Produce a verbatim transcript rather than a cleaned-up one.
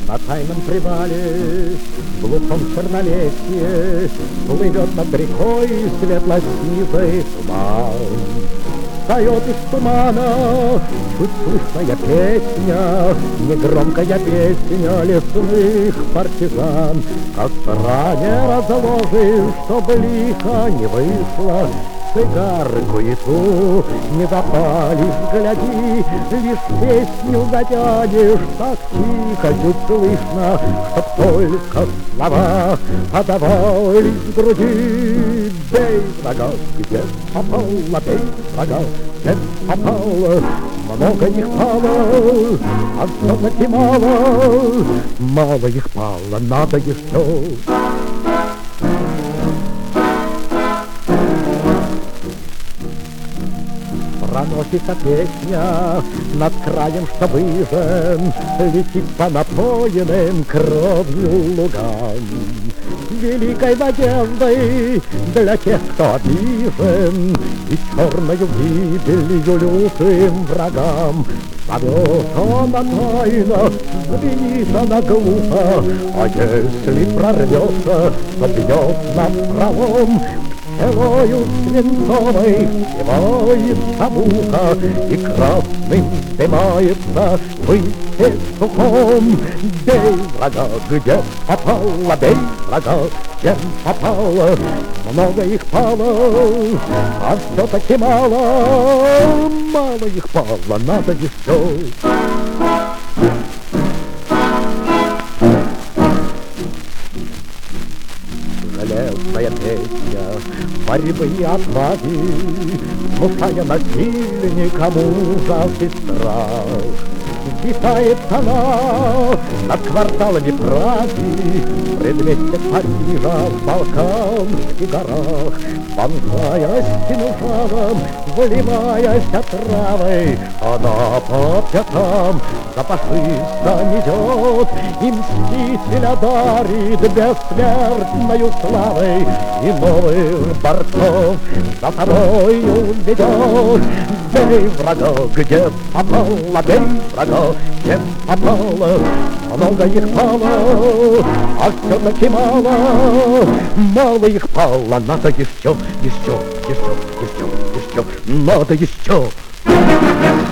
На тайном привале, в глухом чернолесье, плывет над рекой светло-сизый туман. Встает из тумана чуть слышная песня, негромкая песня лесных партизан. Костра не разложишь, чтоб лихо не вышло, цигарку и ту не запалишь, гляди, лишь песню затянешь, так тихо чуть слышно, чтоб только слова отдавались в груди. Бей врага, где попало, бей врага, где попало, много их пало, а все-таки мало, мало их пало, надо еще. Проносится песня над краем, что выжжен, летит по напоенным кровью лугам. Великой надеждой для тех, кто обижен, и черною гибелью лютым врагам. Зовет она тайно, звенит она глухо, а если прорвется, то бьет напролом. Целою свинцовой севается муха, и красным вздымается выйти сухом. Бей врага, где попало, бей врага, где попало, много их пало, а все-таки мало, мало их пало, надо еще. Железная песня борьбы и отваги, внушая насильникам ужас и страх. Витает она над кварталами Праги, в предместье Парижа, в Балканских горах. Вонзаясь кинжалом, выливаясь отравой, она по пятам за фашиста несет, и мстителя дарит бессмертною славой, и новых борцов за собою ведет. Бей врага, где попало, бей врага, где попало, много их пало, а все-таки мало, мало их пало, надо еще, еще, еще, еще, еще, надо еще.